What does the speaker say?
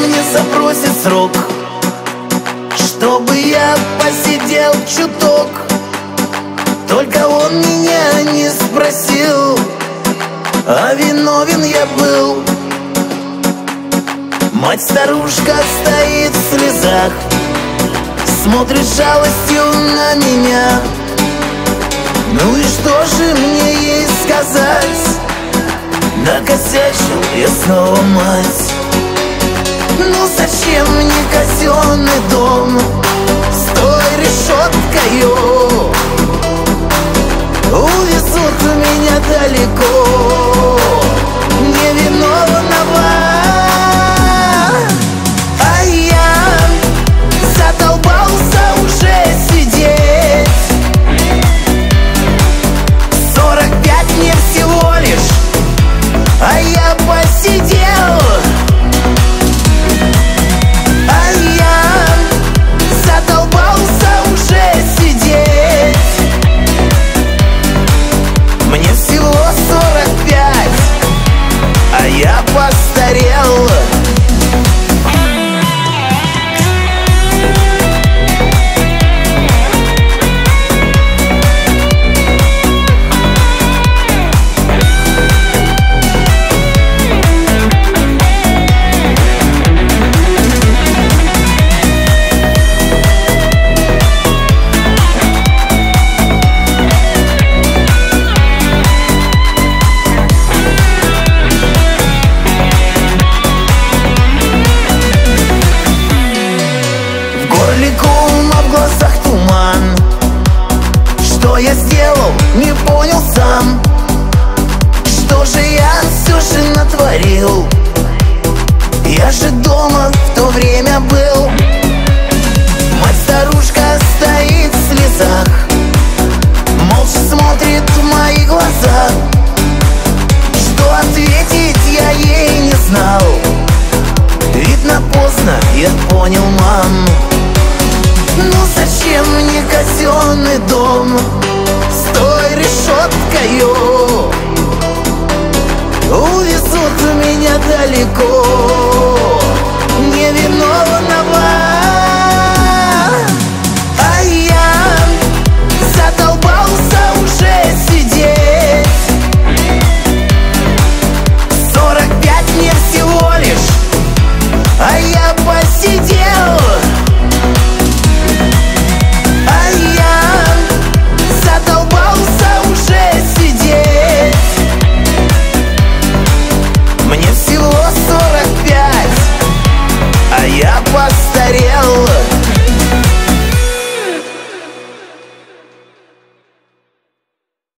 мне запросит срок, чтобы я посидел чуток. Только он меня не спросил, а виновен я был. Мать-старушка стоит в слезах, смотрит с жалостью на меня. Ну и что же мне ей сказать? Накосячил я снова, мать. Ну зачем мне казенный дом с той решеткою? Увезут меня далеко невиновного. А я задолбался уже сидеть. 45 мне всего лишь, а я посидел. А я задолбался уже сидеть. Мне всего 45, а я постарел. А в глазах туман. Что я сделал, не понял сам. Что же я все же натворил? Я же дома в то время был. Мать-старушка стоит в слезах, молча смотрит в мои глаза.